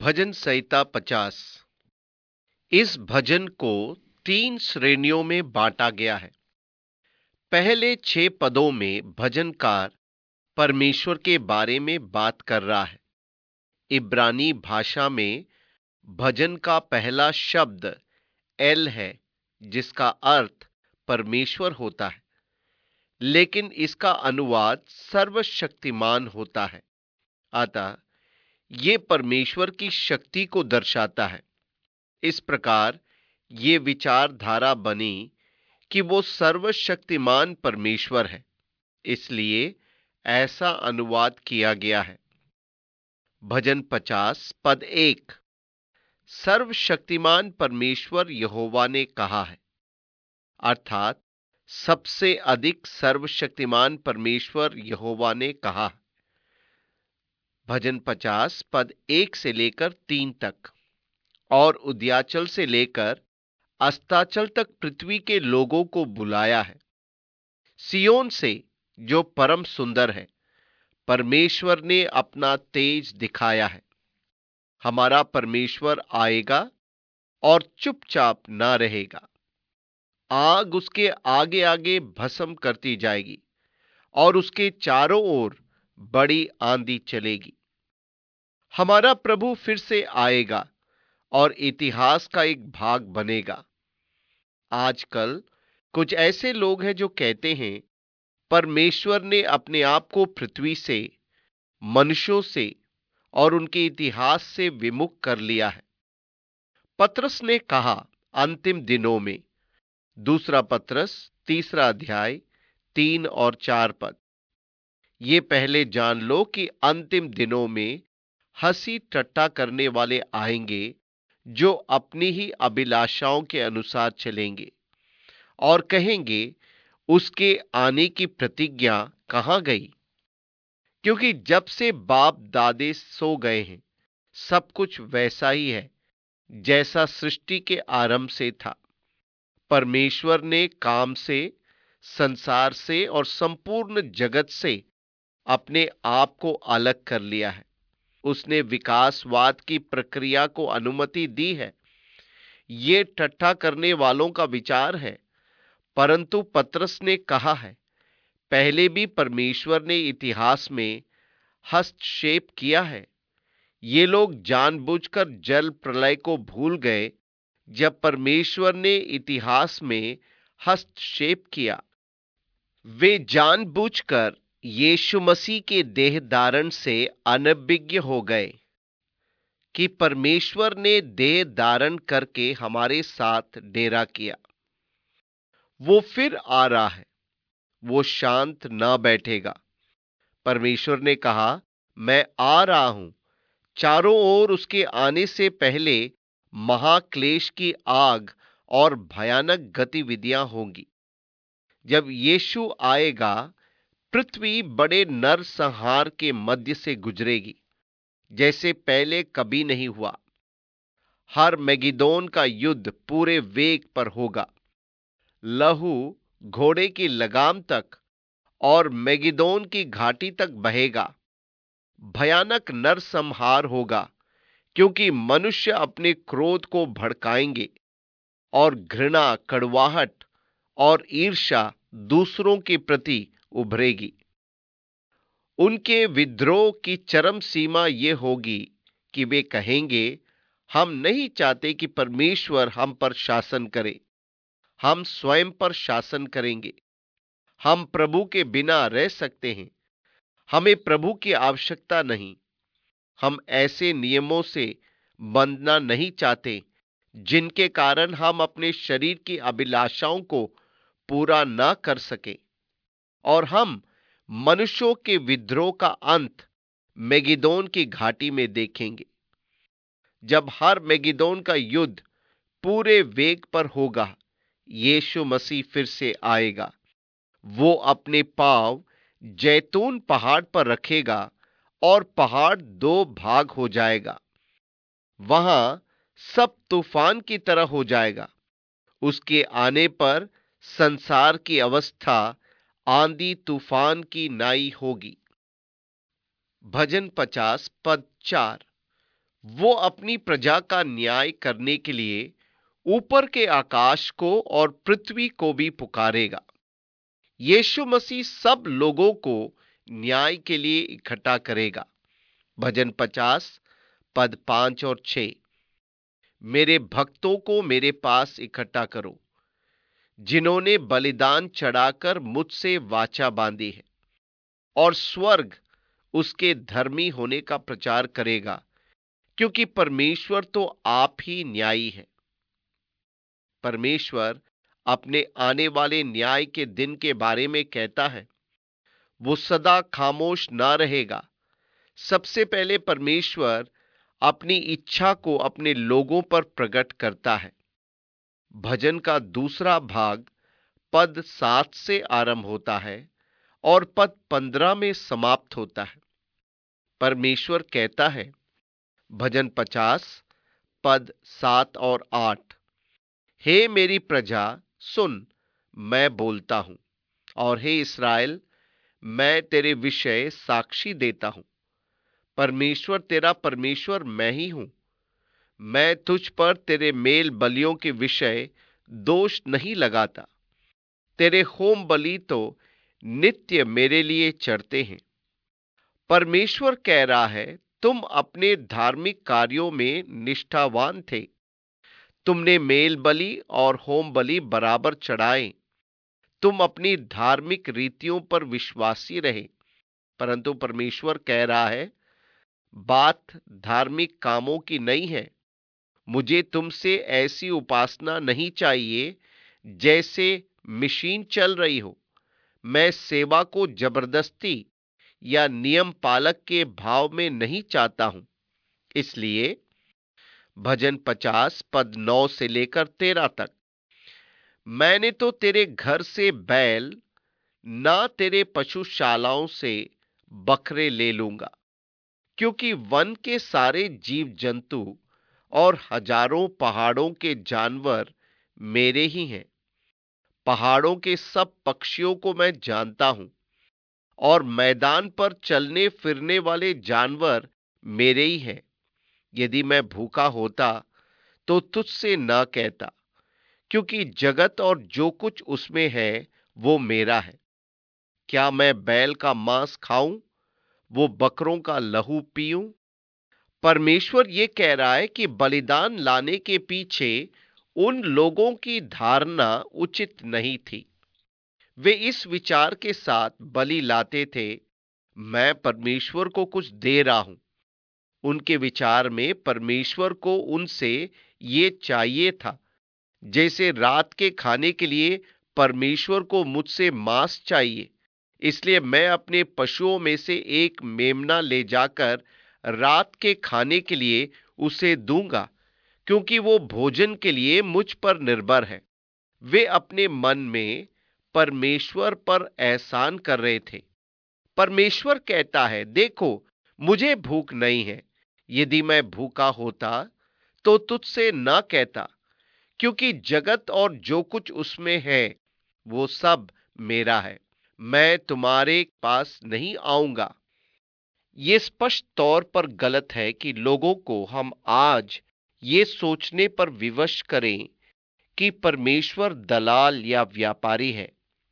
भजन संहिता 50। इस भजन को 3 श्रेणियों में बांटा गया है। पहले 6 पदों में भजनकार परमेश्वर के बारे में बात कर रहा है। इब्रानी भाषा में भजन का पहला शब्द एल है, जिसका अर्थ परमेश्वर होता है, लेकिन इसका अनुवाद सर्वशक्तिमान होता है। अतः ये परमेश्वर की शक्ति को दर्शाता है। इस प्रकार ये विचारधारा बनी कि वो सर्वशक्तिमान परमेश्वर है, इसलिए ऐसा अनुवाद किया गया है। भजन 50 पद 1। सर्वशक्तिमान परमेश्वर यहोवा ने कहा है, अर्थात सबसे अधिक सर्वशक्तिमान परमेश्वर यहोवा ने कहा है। भजन 50 पद 1 से लेकर 3 तक। और उदयाचल से लेकर अस्ताचल तक पृथ्वी के लोगों को बुलाया है। सियोन से, जो परम सुंदर है, परमेश्वर ने अपना तेज दिखाया है। हमारा परमेश्वर आएगा और चुपचाप ना रहेगा। आग उसके आगे आगे भस्म करती जाएगी और उसके चारों ओर बड़ी आंधी चलेगी। हमारा प्रभु फिर से आएगा और इतिहास का एक भाग बनेगा। आजकल कुछ ऐसे लोग हैं जो कहते हैं परमेश्वर ने अपने आप को पृथ्वी से, मनुष्यों से और उनके इतिहास से विमुख कर लिया है। पतरस ने कहा अंतिम दिनों में, दूसरा पतरस 3 अध्याय 3 और 4 पद, ये पहले जान लो कि अंतिम दिनों में हंसी टट्टा करने वाले आएंगे, जो अपनी ही अभिलाषाओं के अनुसार चलेंगे और कहेंगे उसके आने की प्रतिज्ञा कहाँ गई? क्योंकि जब से बाप दादे सो गए हैं, सब कुछ वैसा ही है जैसा सृष्टि के आरंभ से था। परमेश्वर ने काम से, संसार से और संपूर्ण जगत से अपने आप को अलग कर लिया है। उसने विकासवाद की प्रक्रिया को अनुमति दी है। ये ठट्ठा करने वालों का विचार है, परंतु पतरस ने कहा है, पहले भी परमेश्वर ने इतिहास में हस्तक्षेप किया है। ये लोग जानबूझकर जल प्रलय को भूल गए जब परमेश्वर ने इतिहास में हस्तक्षेप किया। वे जानबूझकर यीशु मसीह के देह धारण से अनभिज्ञ हो गए कि परमेश्वर ने देह धारण करके हमारे साथ डेरा किया। वो फिर आ रहा है, वो शांत ना बैठेगा। परमेश्वर ने कहा, मैं आ रहा हूं। चारों ओर उसके आने से पहले महाक्लेश की आग और भयानक गतिविधियां होंगी। जब यीशु आएगा, पृथ्वी बड़े नरसंहार के मध्य से गुजरेगी, जैसे पहले कभी नहीं हुआ। हर मैगिदोन का युद्ध पूरे वेग पर होगा। लहू घोड़े की लगाम तक और मैगिदोन की घाटी तक बहेगा। भयानक नरसंहार होगा, क्योंकि मनुष्य अपने क्रोध को भड़काएंगे और घृणा, कड़वाहट और ईर्ष्या दूसरों के प्रति उभरेगी। उनके विद्रोह की चरम सीमा ये होगी कि वे कहेंगे, हम नहीं चाहते कि परमेश्वर हम पर शासन करे। हम स्वयं पर शासन करेंगे। हम प्रभु के बिना रह सकते हैं। हमें प्रभु की आवश्यकता नहीं। हम ऐसे नियमों से बंधना नहीं चाहते जिनके कारण हम अपने शरीर की अभिलाषाओं को पूरा ना कर सके। और हम मनुष्यों के विद्रोह का अंत मेगिदोन की घाटी में देखेंगे। जब हर मेगिदोन का युद्ध पूरे वेग पर होगा, यीशु मसीह फिर से आएगा। वो अपने पांव जैतून पहाड़ पर रखेगा और पहाड़ 2 भाग हो जाएगा। वहां सब तूफान की तरह हो जाएगा। उसके आने पर संसार की अवस्था आंधी तूफान की नाई होगी। भजन 50 पद 4। वो अपनी प्रजा का न्याय करने के लिए ऊपर के आकाश को और पृथ्वी को भी पुकारेगा। यीशु मसीह सब लोगों को न्याय के लिए इकट्ठा करेगा। भजन 50 पद 5 और 6। मेरे भक्तों को मेरे पास इकट्ठा करो, जिन्होंने बलिदान चढ़ाकर मुझसे वाचा बांधी है, और स्वर्ग उसके धर्मी होने का प्रचार करेगा, क्योंकि परमेश्वर तो आप ही न्यायी है। परमेश्वर अपने आने वाले न्याय के दिन के बारे में कहता है, वो सदा खामोश ना रहेगा। सबसे पहले परमेश्वर अपनी इच्छा को अपने लोगों पर प्रकट करता है। भजन का दूसरा भाग पद 7 से आरंभ होता है और पद 15 में समाप्त होता है। परमेश्वर कहता है, भजन 50 पद 7 और 8, हे मेरी प्रजा सुन, मैं बोलता हूं, और हे इस्राएल, मैं तेरे विषय साक्षी देता हूं। परमेश्वर तेरा परमेश्वर मैं ही हूं। मैं तुझ पर तेरे मेल बलियों के विषय दोष नहीं लगाता। तेरे होम बलि तो नित्य मेरे लिए चढ़ते हैं। परमेश्वर कह रहा है, तुम अपने धार्मिक कार्यों में निष्ठावान थे। तुमने मेल बलि और होम बलि बराबर चढ़ाए। तुम अपनी धार्मिक रीतियों पर विश्वासी रहे। परंतु परमेश्वर कह रहा है, बात धार्मिक कामों की नहीं है। मुझे तुमसे ऐसी उपासना नहीं चाहिए जैसे मशीन चल रही हो। मैं सेवा को जबरदस्ती या नियम पालक के भाव में नहीं चाहता हूं। इसलिए भजन 50 पद 9 से लेकर 13 तक, मैंने तो तेरे घर से बैल, ना तेरे पशुशालाओं से बकरे ले लूंगा, क्योंकि वन के सारे जीव जंतु और हजारों पहाड़ों के जानवर मेरे ही हैं। पहाड़ों के सब पक्षियों को मैं जानता हूं, और मैदान पर चलने फिरने वाले जानवर मेरे ही हैं। यदि मैं भूखा होता तो तुझसे न कहता, क्योंकि जगत और जो कुछ उसमें है वो मेरा है। क्या मैं बैल का मांस खाऊं, वो बकरों का लहू पीऊं? परमेश्वर ये कह रहा है कि बलिदान लाने के पीछे उन लोगों की धारणा उचित नहीं थी। वे इस विचार के साथ बलि लाते थे, मैं परमेश्वर को कुछ दे रहा हूं। उनके विचार में परमेश्वर को उनसे ये चाहिए था, जैसे रात के खाने के लिए परमेश्वर को मुझसे मांस चाहिए। इसलिए मैं अपने पशुओं में से एक मेमना ले जाकर रात के खाने के लिए उसे दूंगा, क्योंकि वो भोजन के लिए मुझ पर निर्भर है। वे अपने मन में परमेश्वर पर एहसान कर रहे थे। परमेश्वर कहता है, देखो, मुझे भूख नहीं है। यदि मैं भूखा होता तो तुझसे ना कहता, क्योंकि जगत और जो कुछ उसमें है वो सब मेरा है। मैं तुम्हारे पास नहीं आऊंगा। ये स्पष्ट तौर पर गलत है कि लोगों को हम आज ये सोचने पर विवश करें कि परमेश्वर दलाल या व्यापारी है।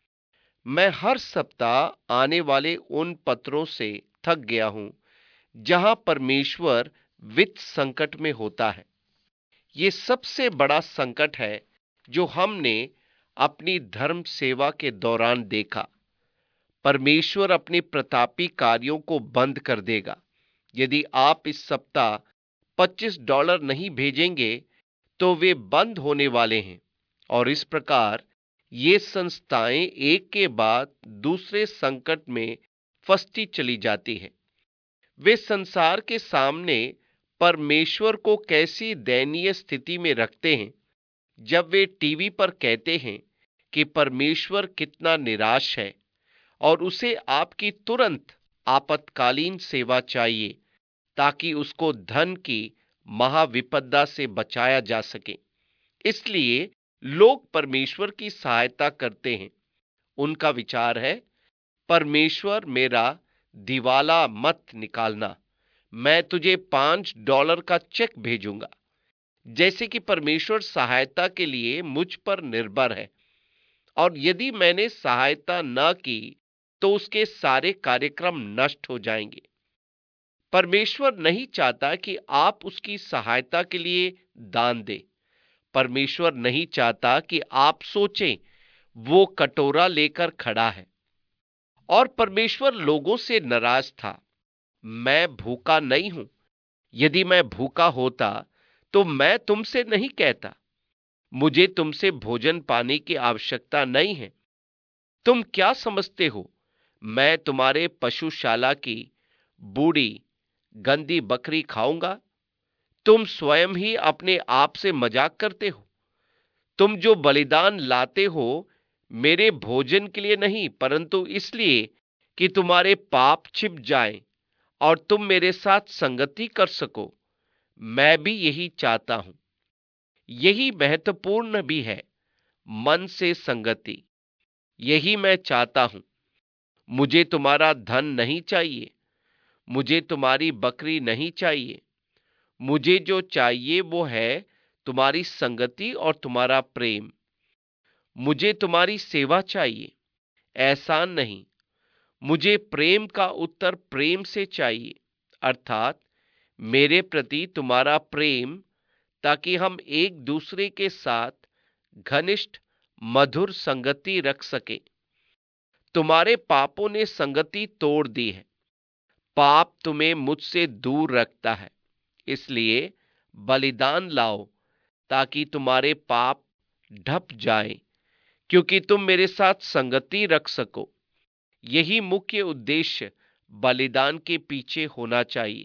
मैं हर सप्ताह आने वाले उन पत्रों से थक गया हूं जहां परमेश्वर वित्त संकट में होता है। ये सबसे बड़ा संकट है जो हमने अपनी धर्म सेवा के दौरान देखा। परमेश्वर अपने प्रतापी कार्यों को बंद कर देगा यदि आप इस सप्ताह $25 नहीं भेजेंगे, तो वे बंद होने वाले हैं। और इस प्रकार ये संस्थाएं एक के बाद दूसरे संकट में फंसती चली जाती हैं। वे संसार के सामने परमेश्वर को कैसी दयनीय स्थिति में रखते हैं जब वे टीवी पर कहते हैं कि परमेश्वर कितना निराश है और उसे आपकी तुरंत आपातकालीन सेवा चाहिए, ताकि उसको धन की महाविपदा से बचाया जा सके। इसलिए लोग परमेश्वर की सहायता करते हैं। उनका विचार है, परमेश्वर मेरा दिवाला मत निकालना, मैं तुझे $5 का चेक भेजूंगा, जैसे कि परमेश्वर सहायता के लिए मुझ पर निर्भर है। और यदि मैंने सहायता न की तो उसके सारे कार्यक्रम नष्ट हो जाएंगे। परमेश्वर नहीं चाहता कि आप उसकी सहायता के लिए दान दें। परमेश्वर नहीं चाहता कि आप सोचें वो कटोरा लेकर खड़ा है। और परमेश्वर लोगों से नाराज था। मैं भूखा नहीं हूं। यदि मैं भूखा होता तो मैं तुमसे नहीं कहता, मुझे तुमसे भोजन पाने की आवश्यकता नहीं है। तुम क्या समझते हो, मैं तुम्हारे पशुशाला की बूढ़ी गंदी बकरी खाऊंगा? तुम स्वयं ही अपने आप से मजाक करते हो। तुम जो बलिदान लाते हो मेरे भोजन के लिए नहीं, परंतु इसलिए कि तुम्हारे पाप छिप जाएं और तुम मेरे साथ संगति कर सको। मैं भी यही चाहता हूं। यही महत्वपूर्ण भी है, मन से संगति। यही मैं चाहता हूं। मुझे तुम्हारा धन नहीं चाहिए, मुझे तुम्हारी बकरी नहीं चाहिए। मुझे जो चाहिए वो है तुम्हारी संगति और तुम्हारा प्रेम। मुझे तुम्हारी सेवा चाहिए, एहसान नहीं। मुझे प्रेम का उत्तर प्रेम से चाहिए, अर्थात मेरे प्रति तुम्हारा प्रेम, ताकि हम एक दूसरे के साथ घनिष्ठ मधुर संगति रख सके। तुम्हारे पापों ने संगति तोड़ दी है। पाप तुम्हें मुझसे दूर रखता है। इसलिए बलिदान लाओ ताकि तुम्हारे पाप ढप जाएं, क्योंकि तुम मेरे साथ संगति रख सको। यही मुख्य उद्देश्य बलिदान के पीछे होना चाहिए,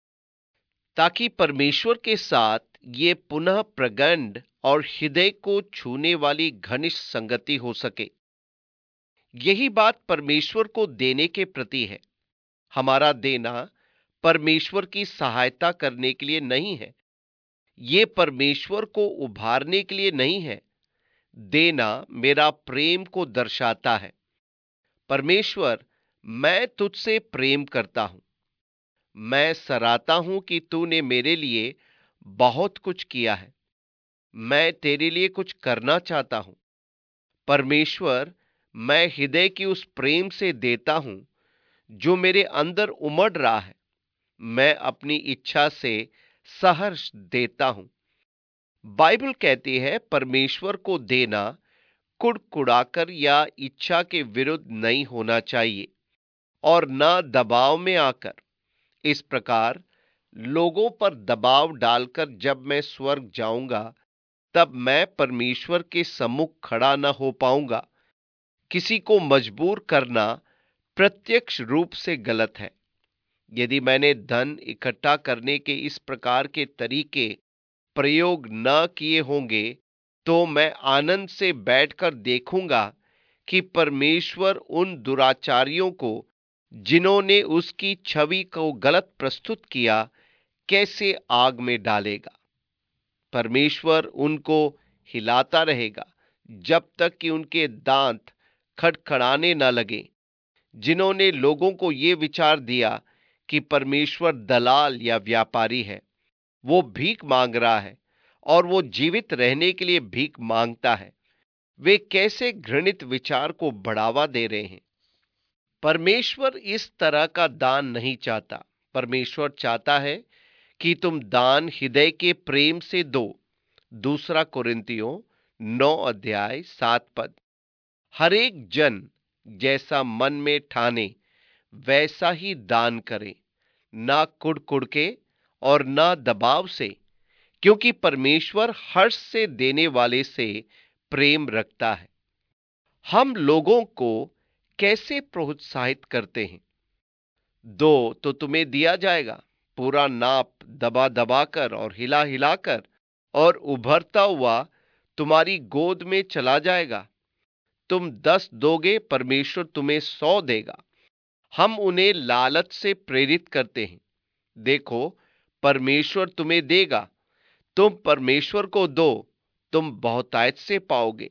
ताकि परमेश्वर के साथ ये पुनः प्रगंड और हृदय को छूने वाली घनिष्ठ संगति हो सके। यही बात परमेश्वर को देने के प्रति है। हमारा देना परमेश्वर की सहायता करने के लिए नहीं है। ये परमेश्वर को उभारने के लिए नहीं है। देना मेरा प्रेम को दर्शाता है। परमेश्वर, मैं तुझसे प्रेम करता हूं। मैं सराहता हूं कि तूने मेरे लिए बहुत कुछ किया है। मैं तेरे लिए कुछ करना चाहता हूं। परमेश्वर, मैं हृदय की उस प्रेम से देता हूं जो मेरे अंदर उमड़ रहा है। मैं अपनी इच्छा से सहर्ष देता हूं। बाइबल कहती है परमेश्वर को देना कुड़कुड़ाकर या इच्छा के विरुद्ध नहीं होना चाहिए और न दबाव में आकर। इस प्रकार लोगों पर दबाव डालकर जब मैं स्वर्ग जाऊंगा तब मैं परमेश्वर के सम्मुख खड़ा न हो पाऊंगा। किसी को मजबूर करना प्रत्यक्ष रूप से गलत है। यदि मैंने धन इकट्ठा करने के इस प्रकार के तरीके प्रयोग न किए होंगे तो मैं आनंद से बैठकर देखूंगा कि परमेश्वर उन दुराचारियों को, जिन्होंने उसकी छवि को गलत प्रस्तुत किया, कैसे आग में डालेगा। परमेश्वर उनको हिलाता रहेगा जब तक कि उनके दांत खड़खड़ाने न लगे। जिन्होंने लोगों को ये विचार दिया कि परमेश्वर दलाल या व्यापारी है, वो भीख मांग रहा है और वो जीवित रहने के लिए भीख मांगता है, वे कैसे घृणित विचार को बढ़ावा दे रहे हैं। परमेश्वर इस तरह का दान नहीं चाहता। परमेश्वर चाहता है कि तुम दान हृदय के प्रेम से दो। दूसरा कुरिन्थियों 9 अध्याय 7 पद। हर एक जन जैसा मन में ठाने वैसा ही दान करे, ना कुड़ के और ना दबाव से, क्योंकि परमेश्वर हर्ष से देने वाले से प्रेम रखता है। हम लोगों को कैसे प्रोत्साहित करते हैं? दो तो तुम्हें दिया जाएगा, पूरा नाप दबा दबाकर और हिला हिलाकर, और उभरता हुआ तुम्हारी गोद में चला जाएगा। तुम 10 दोगे, परमेश्वर तुम्हें 100 देगा। हम उन्हें लालच से प्रेरित करते हैं। देखो, परमेश्वर तुम्हें देगा। तुम परमेश्वर को दो, तुम बहुतायत से पाओगे।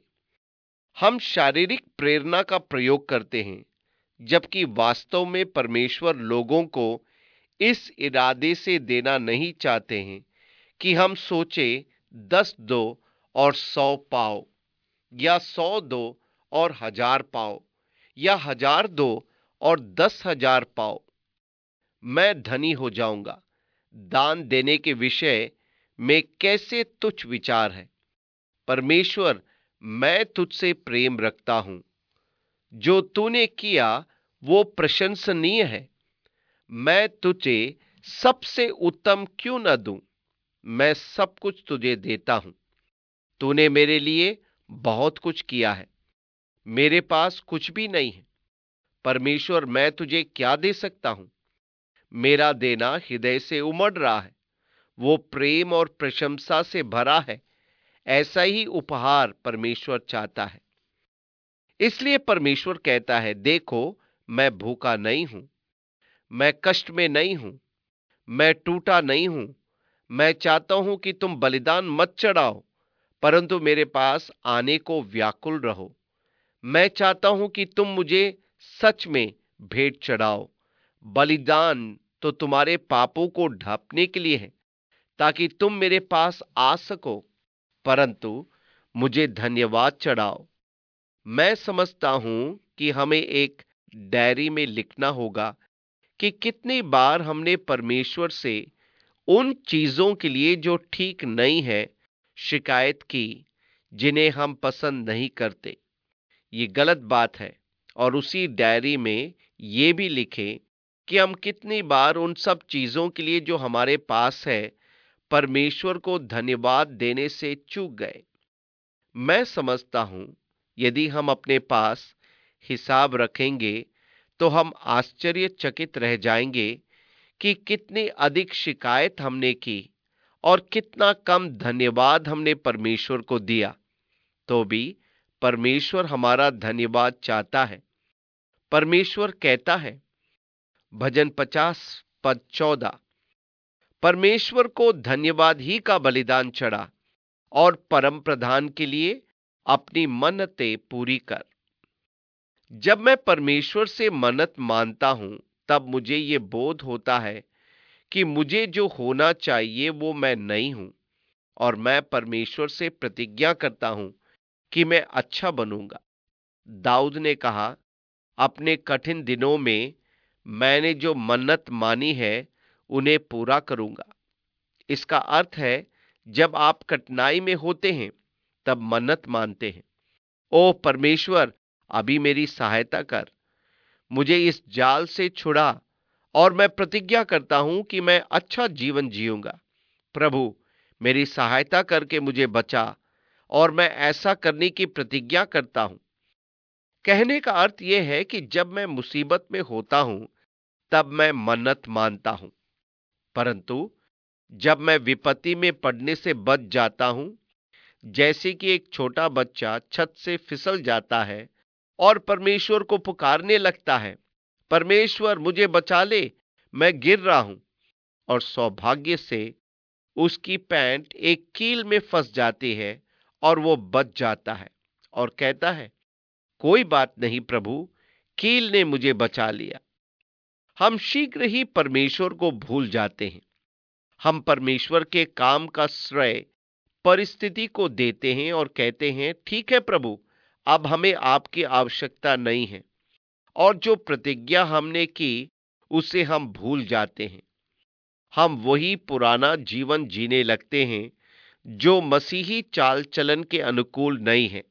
हम शारीरिक प्रेरणा का प्रयोग करते हैं, जबकि वास्तव में परमेश्वर लोगों को इस इरादे से देना नहीं चाहते हैं कि हम सोचे 10 दो और 100 पाओ, या 100 दो और 1000 पाओ, या 1000 दो और 10,000 पाओ, मैं धनी हो जाऊंगा। दान देने के विषय में कैसे तुच्छ विचार है। परमेश्वर, मैं तुझसे प्रेम रखता हूं। जो तूने किया वो प्रशंसनीय है। मैं तुझे सबसे उत्तम क्यों न दूं। मैं सब कुछ तुझे देता हूं। तूने मेरे लिए बहुत कुछ किया है। मेरे पास कुछ भी नहीं है। परमेश्वर, मैं तुझे क्या दे सकता हूं। मेरा देना हृदय से उमड़ रहा है, वो प्रेम और प्रशंसा से भरा है। ऐसा ही उपहार परमेश्वर चाहता है। इसलिए परमेश्वर कहता है, देखो, मैं भूखा नहीं हूं, मैं कष्ट में नहीं हूं, मैं टूटा नहीं हूं। मैं चाहता हूं कि तुम बलिदान मत चढ़ाओ, परंतु मेरे पास आने को व्याकुल रहो। मैं चाहता हूं कि तुम मुझे सच में भेंट चढ़ाओ। बलिदान तो तुम्हारे पापों को ढांपने के लिए है, ताकि तुम मेरे पास आ सको, परंतु मुझे धन्यवाद चढ़ाओ। मैं समझता हूं कि हमें एक डायरी में लिखना होगा कि कितनी बार हमने परमेश्वर से उन चीजों के लिए जो ठीक नहीं है शिकायत की, जिन्हें हम पसंद नहीं करते। ये गलत बात है। और उसी डायरी में ये भी लिखें कि हम कितनी बार उन सब चीजों के लिए जो हमारे पास है, परमेश्वर को धन्यवाद देने से चूक गए। मैं समझता हूं, यदि हम अपने पास हिसाब रखेंगे तो हम आश्चर्यचकित रह जाएंगे कि कितनी अधिक शिकायत हमने की और कितना कम धन्यवाद हमने परमेश्वर को दिया। तो भी परमेश्वर हमारा धन्यवाद चाहता है। परमेश्वर कहता है, भजन 50 पद 14, परमेश्वर को धन्यवाद ही का बलिदान चढ़ा और परम प्रधान के लिए अपनी मन्नतें पूरी कर। जब मैं परमेश्वर से मन्नत मानता हूं, तब मुझे ये बोध होता है कि मुझे जो होना चाहिए वो मैं नहीं हूं, और मैं परमेश्वर से प्रतिज्ञा करता हूं कि मैं अच्छा बनूंगा। दाऊद ने कहा, अपने कठिन दिनों में मैंने जो मन्नत मानी है उन्हें पूरा करूंगा। इसका अर्थ है, जब आप कठिनाई में होते हैं तब मन्नत मानते हैं, ओ परमेश्वर, अभी मेरी सहायता कर, मुझे इस जाल से छुड़ा, और मैं प्रतिज्ञा करता हूं कि मैं अच्छा जीवन जीऊंगा। प्रभु, मेरी सहायता करके मुझे बचा, और मैं ऐसा करने की प्रतिज्ञा करता हूं। कहने का अर्थ यह है कि जब मैं मुसीबत में होता हूं तब मैं मन्नत मानता हूं, परंतु जब मैं विपत्ति में पड़ने से बच जाता हूं, जैसे कि एक छोटा बच्चा छत से फिसल जाता है और परमेश्वर को पुकारने लगता है, परमेश्वर मुझे बचा ले, मैं गिर रहा हूं, और सौभाग्य से उसकी पैंट एक कील में फंस जाती है और वो बच जाता है और कहता है, कोई बात नहीं प्रभु, कील ने मुझे बचा लिया। हम शीघ्र ही परमेश्वर को भूल जाते हैं। हम परमेश्वर के काम का श्रेय परिस्थिति को देते हैं और कहते हैं, ठीक है प्रभु, अब हमें आपकी आवश्यकता नहीं है। और जो प्रतिज्ञा हमने की उसे हम भूल जाते हैं। हम वही पुराना जीवन जीने लगते हैं जो मसीही चाल चलन के अनुकूल नहीं है।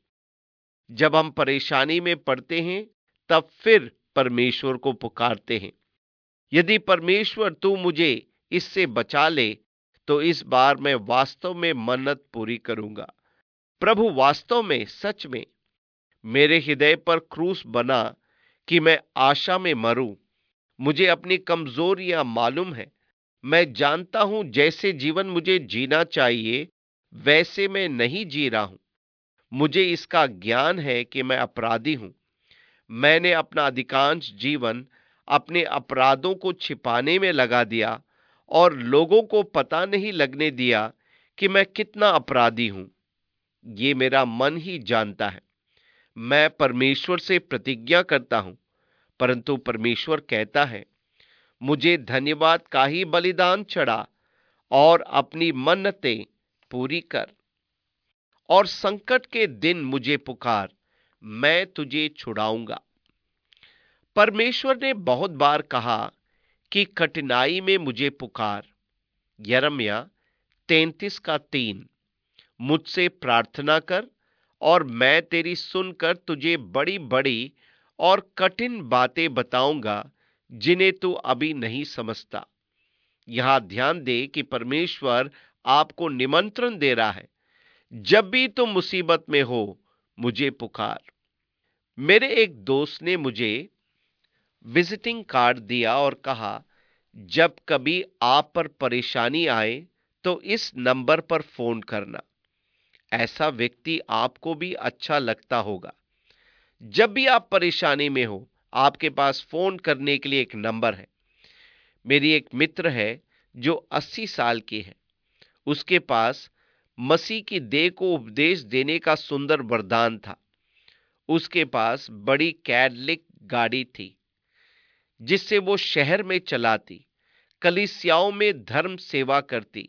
जब हम परेशानी में पड़ते हैं तब फिर परमेश्वर को पुकारते हैं, यदि परमेश्वर तू मुझे इससे बचा ले तो इस बार मैं वास्तव में मन्नत पूरी करूंगा। प्रभु, वास्तव में, सच में मेरे हृदय पर क्रूस बना कि मैं आशा में मरूं। मुझे अपनी कमजोरियां मालूम है। मैं जानता हूं जैसे जीवन मुझे जीना चाहिए वैसे मैं नहीं जी रहा हूं। मुझे इसका ज्ञान है कि मैं अपराधी हूं। मैंने अपना अधिकांश जीवन अपने अपराधों को छिपाने में लगा दिया और लोगों को पता नहीं लगने दिया कि मैं कितना अपराधी हूं। ये मेरा मन ही जानता है। मैं परमेश्वर से प्रतिज्ञा करता हूं, परंतु परमेश्वर कहता है, मुझे धन्यवाद का ही बलिदान चढ़ा और अपनी मन्नतें पूरी कर, और संकट के दिन मुझे पुकार, मैं तुझे छुड़ाऊंगा। परमेश्वर ने बहुत बार कहा कि कठिनाई में मुझे पुकार। यिर्मयाह 33:3। मुझसे प्रार्थना कर और मैं तेरी सुनकर तुझे बड़ी बड़ी और कठिन बातें बताऊंगा जिन्हें तू अभी नहीं समझता। यहां ध्यान दे कि परमेश्वर आपको निमंत्रण दे रहा है, जब भी तुम मुसीबत में हो, मुझे पुकार। मेरे एक दोस्त ने मुझे विजिटिंग कार्ड दिया और कहा, जब कभी आप पर परेशानी आए तो इस नंबर पर फोन करना। ऐसा व्यक्ति आपको भी अच्छा लगता होगा। जब भी आप परेशानी में हो, आपके पास फोन करने के लिए एक नंबर है। मेरी एक मित्र है जो 80 साल की है। उसके पास मसीह की देह को उपदेश देने का सुंदर वरदान था। उसके पास बड़ी कैडलिक गाड़ी थी जिससे वो शहर में चलाती, कलीसियाओं में धर्म सेवा करती,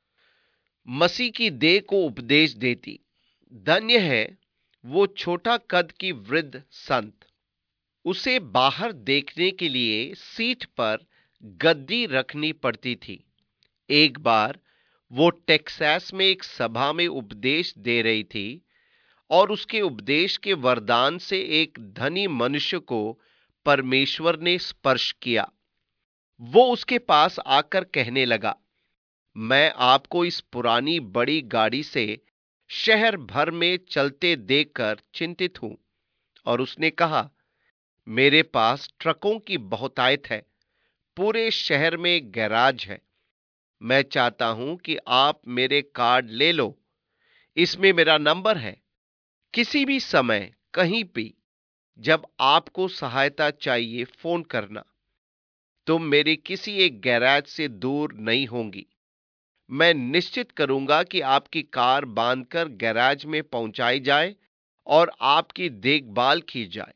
मसीह की देह को उपदेश देती। धन्य है वो छोटा कद की वृद्ध संत। उसे बाहर देखने के लिए सीट पर गद्दी रखनी पड़ती थी। एक बार वो टेक्सास में एक सभा में उपदेश दे रही थी और उसके उपदेश के वरदान से एक धनी मनुष्य को परमेश्वर ने स्पर्श किया। वो उसके पास आकर कहने लगा, मैं आपको इस पुरानी बड़ी गाड़ी से शहर भर में चलते देखकर चिंतित हूं। और उसने कहा, मेरे पास ट्रकों की बहुतायत है, पूरे शहर में गैराज है। मैं चाहता हूं कि आप मेरे कार्ड ले लो, इसमें मेरा नंबर है। किसी भी समय, कहीं भी, जब आपको सहायता चाहिए, फोन करना। तुम मेरी किसी एक गैराज से दूर नहीं होंगी। मैं निश्चित करूंगा कि आपकी कार बांधकर गैराज में पहुंचाई जाए और आपकी देखभाल की जाए।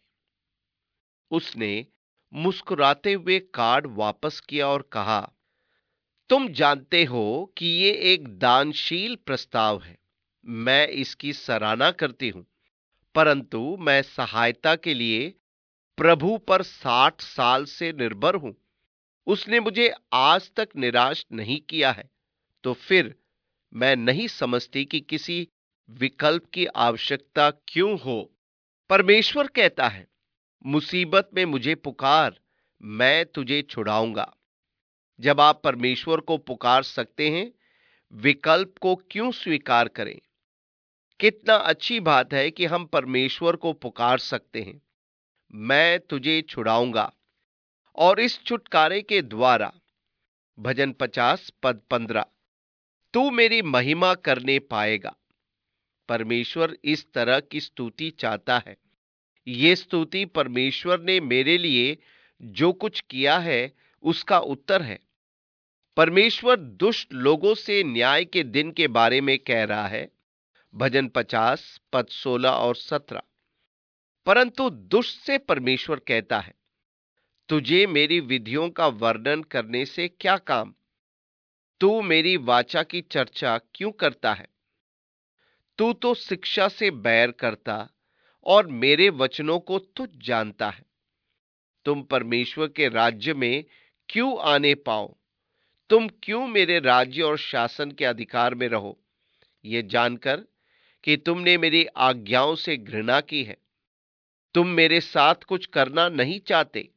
उसने मुस्कुराते हुए कार्ड वापस किया और कहा, तुम जानते हो कि ये एक दानशील प्रस्ताव है। मैं इसकी सराहना करती हूं, परंतु मैं सहायता के लिए प्रभु पर 60 साल से निर्भर हूं। उसने मुझे आज तक निराश नहीं किया है। तो फिर मैं नहीं समझती कि किसी विकल्प की आवश्यकता क्यों हो। परमेश्वर कहता है, मुसीबत में मुझे पुकार, मैं तुझे छुड़ाऊंगा। जब आप परमेश्वर को पुकार सकते हैं, विकल्प को क्यों स्वीकार करें। कितना अच्छी बात है कि हम परमेश्वर को पुकार सकते हैं, मैं तुझे छुड़ाऊंगा। और इस छुटकारे के द्वारा, भजन 50 पद 15, तू मेरी महिमा करने पाएगा। परमेश्वर इस तरह की स्तुति चाहता है। ये स्तुति परमेश्वर ने मेरे लिए जो कुछ किया है उसका उत्तर है। परमेश्वर दुष्ट लोगों से न्याय के दिन के बारे में कह रहा है, भजन 50 पद 16 और 17। परंतु दुष्ट से परमेश्वर कहता है, तुझे मेरी विधियों का वर्णन करने से क्या काम। तू मेरी वाचा की चर्चा क्यों करता है। तू तो शिक्षा से बैर करता और मेरे वचनों को तुच्छ जानता है। तुम परमेश्वर के राज्य में क्यों आने पाओ। तुम क्यों मेरे राज्य और शासन के अधिकार में रहो, ये जानकर कि तुमने मेरी आज्ञाओं से घृणा की है। तुम मेरे साथ कुछ करना नहीं चाहते।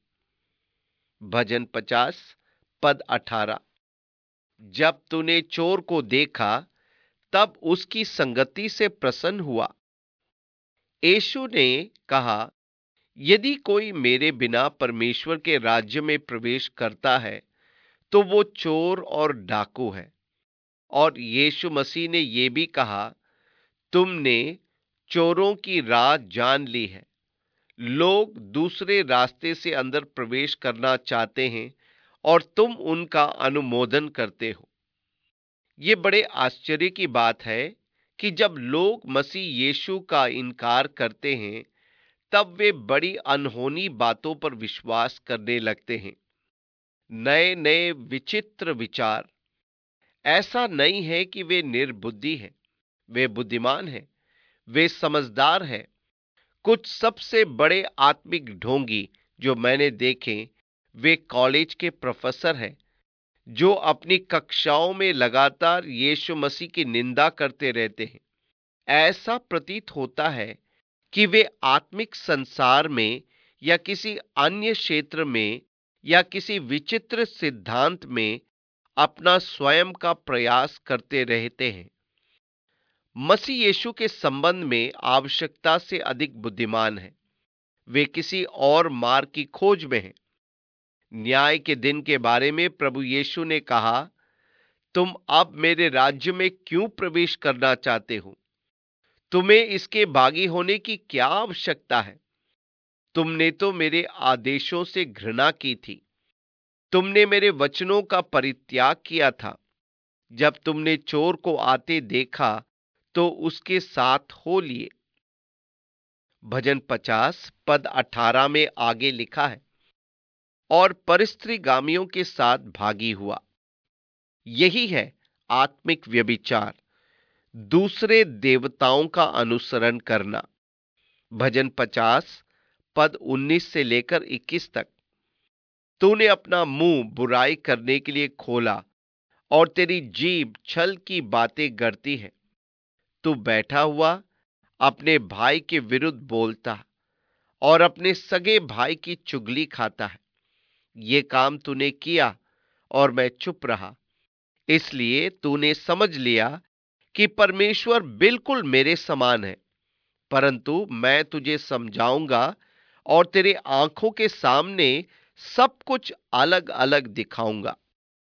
भजन 50 पद 18। जब तूने चोर को देखा, तब उसकी संगति से प्रसन्न हुआ। यीशु ने कहा, यदि कोई मेरे बिना परमेश्वर के राज्य में प्रवेश करता है तो वो चोर और डाकू है। और यीशु मसीह ने यह भी कहा, तुमने चोरों की राह जान ली है। लोग दूसरे रास्ते से अंदर प्रवेश करना चाहते हैं और तुम उनका अनुमोदन करते हो। ये बड़े आश्चर्य की बात है कि जब लोग मसीह यीशु का इनकार करते हैं, तब वे बड़ी अनहोनी बातों पर विश्वास करने लगते हैं। नए नए विचित्र विचार। ऐसा नहीं है कि वे निर्बुद्धि हैं, वे बुद्धिमान हैं, वे समझदार हैं। कुछ सबसे बड़े आत्मिक ढोंगी जो मैंने देखे, वे कॉलेज के प्रोफेसर हैं जो अपनी कक्षाओं में लगातार यीशु मसीह की निंदा करते रहते हैं। ऐसा प्रतीत होता है कि वे आत्मिक संसार में या किसी अन्य क्षेत्र में या किसी विचित्र सिद्धांत में अपना स्वयं का प्रयास करते रहते हैं। मसीह यीशु के संबंध में आवश्यकता से अधिक बुद्धिमान है। वे किसी और मार्ग की खोज में हैं। न्याय के दिन के बारे में प्रभु यीशु ने कहा, तुम अब मेरे राज्य में क्यों प्रवेश करना चाहते हो? तुम्हें इसके भागी होने की क्या आवश्यकता है? तुमने तो मेरे आदेशों से घृणा की थी। तुमने मेरे वचनों का परित्याग किया था। जब तुमने चोर को आते देखा तो उसके साथ हो लिए। भजन 50 पद 18 में आगे लिखा है, और परस्त्रीगामियों के साथ भागी हुआ। यही है आत्मिक व्यभिचार, दूसरे देवताओं का अनुसरण करना। भजन 50 पद 19 से लेकर 21 तक। तूने अपना मुंह बुराई करने के लिए खोला और तेरी जीभ छल की बातें गढ़ती है। तू बैठा हुआ अपने भाई के विरुद्ध बोलता और अपने सगे भाई की चुगली खाता है। ये काम तूने किया और मैं चुप रहा, इसलिए तूने समझ लिया कि परमेश्वर बिल्कुल मेरे समान है। परंतु मैं तुझे समझाऊंगा और तेरे आंखों के सामने सब कुछ अलग अलग दिखाऊंगा।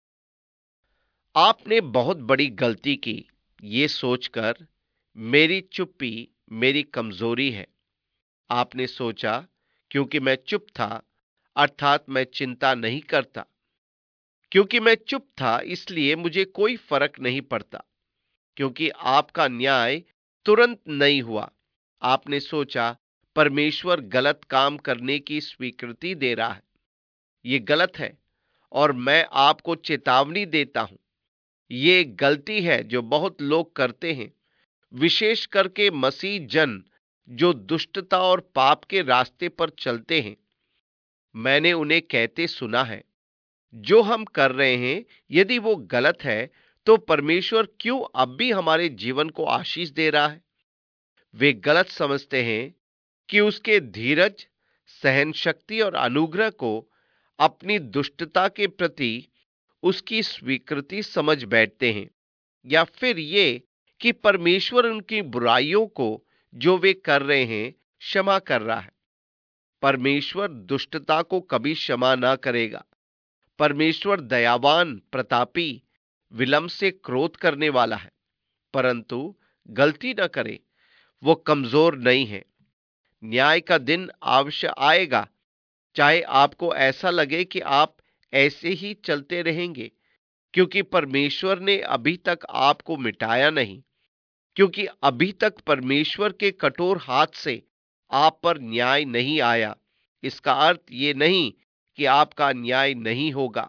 आपने बहुत बड़ी गलती की ये सोचकर मेरी चुप्पी मेरी कमजोरी है। आपने सोचा क्योंकि मैं चुप था अर्थात मैं चिंता नहीं करता। क्योंकि मैं चुप था इसलिए मुझे कोई फर्क नहीं पड़ता। क्योंकि आपका न्याय तुरंत नहीं हुआ। आपने सोचा परमेश्वर गलत काम करने की स्वीकृति दे रहा है। ये गलत है और मैं आपको चेतावनी देता हूं। ये एक गलती है जो बहुत लोग करते हैं, विशेष करके मसीह जन जो दुष्टता और पाप के रास्ते पर चलते हैं। मैंने उन्हें कहते सुना है, जो हम कर रहे हैं यदि वो गलत है तो परमेश्वर क्यों अब भी हमारे जीवन को आशीष दे रहा है? वे गलत समझते हैं कि उसके धीरज, सहन शक्ति और अनुग्रह को अपनी दुष्टता के प्रति उसकी स्वीकृति समझ बैठते हैं, या फिर ये कि परमेश्वर उनकी बुराइयों को जो वे कर रहे हैं क्षमा कर रहा है। परमेश्वर दुष्टता को कभी क्षमा ना करेगा। परमेश्वर दयावान, प्रतापी, विलंब से क्रोध करने वाला है, परंतु गलती न करे, वो कमजोर नहीं है। न्याय का दिन अवश्य आएगा, चाहे आपको ऐसा लगे कि आप ऐसे ही चलते रहेंगे, क्योंकि परमेश्वर ने अभी तक आपको मिटाया नहीं। क्योंकि अभी तक परमेश्वर के कठोर हाथ से आप पर न्याय नहीं आया। इसका अर्थ ये नहीं कि आपका न्याय नहीं होगा।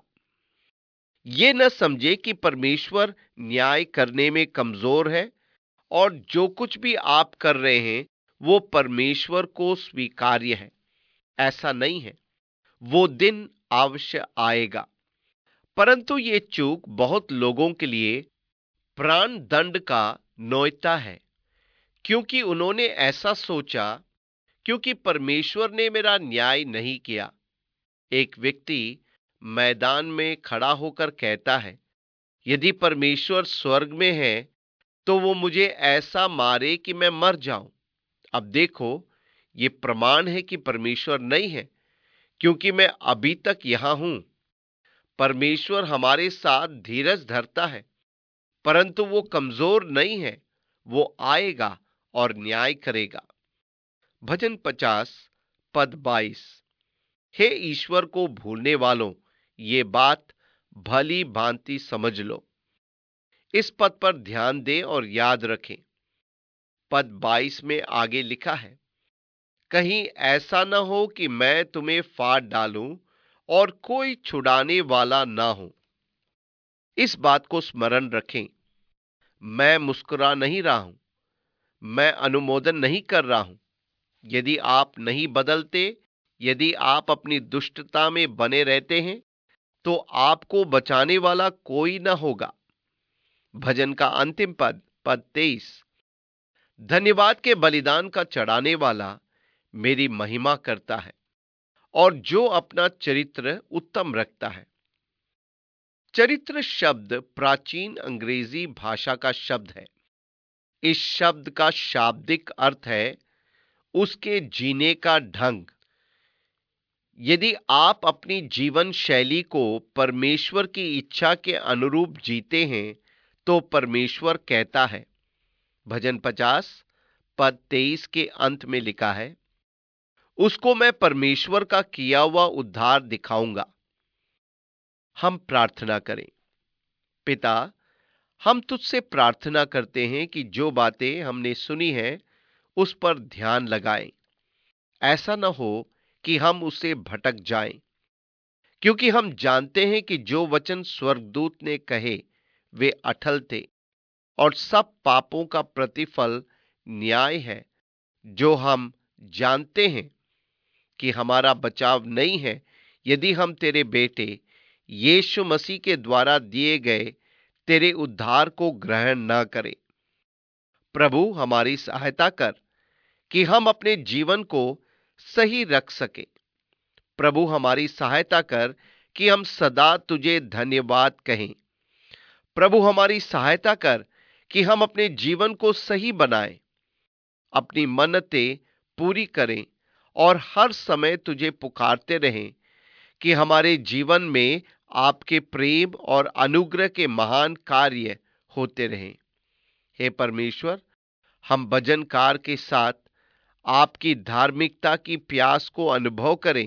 ये न समझे कि परमेश्वर न्याय करने में कमजोर है और जो कुछ भी आप कर रहे हैं वो परमेश्वर को स्वीकार्य है। ऐसा नहीं है। वो दिन अवश्य आएगा, परंतु ये चूक बहुत लोगों के लिए प्राण दंड का नौयता है, क्योंकि उन्होंने ऐसा सोचा, क्योंकि परमेश्वर ने मेरा न्याय नहीं किया। एक व्यक्ति मैदान में खड़ा होकर कहता है, यदि परमेश्वर स्वर्ग में है तो वो मुझे ऐसा मारे कि मैं मर जाऊं। अब देखो, ये प्रमाण है कि परमेश्वर नहीं है, क्योंकि मैं अभी तक यहां हूं। परमेश्वर हमारे साथ धीरज धरता है, परंतु वो कमजोर नहीं है। वो आएगा और न्याय करेगा। भजन 50 पद 22। हे ईश्वर को भूलने वालों, ये बात भली भांति समझ लो। इस पद पर ध्यान दें और याद रखें। पद 22 में आगे लिखा है, कहीं ऐसा न हो कि मैं तुम्हें फाड़ डालूं और कोई छुड़ाने वाला ना हो। इस बात को स्मरण रखें। मैं मुस्कुरा नहीं रहा हूं, मैं अनुमोदन नहीं कर रहा हूं। यदि आप नहीं बदलते, यदि आप अपनी दुष्टता में बने रहते हैं, तो आपको बचाने वाला कोई न होगा। भजन का अंतिम पद, पद 23। धन्यवाद के बलिदान का चढ़ाने वाला मेरी महिमा करता है और जो अपना चरित्र उत्तम रखता है। चरित्र शब्द प्राचीन अंग्रेजी भाषा का शब्द है। इस शब्द का शाब्दिक अर्थ है उसके जीने का ढंग। यदि आप अपनी जीवन शैली को परमेश्वर की इच्छा के अनुरूप जीते हैं, तो परमेश्वर कहता है, भजन 50 पद 23 के अंत में लिखा है, उसको मैं परमेश्वर का किया हुआ उद्धार दिखाऊंगा। हम प्रार्थना करें। पिता, हम तुझसे प्रार्थना करते हैं कि जो बातें हमने सुनी है उस पर ध्यान लगाएं। ऐसा न हो कि हम उससे भटक जाएं, क्योंकि हम जानते हैं कि जो वचन स्वर्गदूत ने कहे वे अटल थे और सब पापों का प्रतिफल न्याय है। जो हम जानते हैं कि हमारा बचाव नहीं है यदि हम तेरे बेटे यीशु मसीह के द्वारा दिए गए तेरे उद्धार को ग्रहण न करें। प्रभु, हमारी सहायता कर कि हम अपने जीवन को सही रख सके। प्रभु, हमारी सहायता कर कि हम सदा तुझे धन्यवाद कहें। प्रभु, हमारी सहायता कर कि हम अपने जीवन को सही बनाएं, अपनी मन्नतें पूरी करें और हर समय तुझे पुकारते रहें कि हमारे जीवन में आपके प्रेम और अनुग्रह के महान कार्य होते रहें। हे परमेश्वर, हम भजनकार के साथ आपकी धार्मिकता की प्यास को अनुभव करें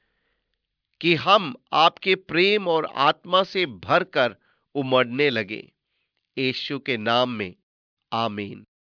कि हम आपके प्रेम और आत्मा से भरकर उमड़ने लगे। यीशु के नाम में आमीन।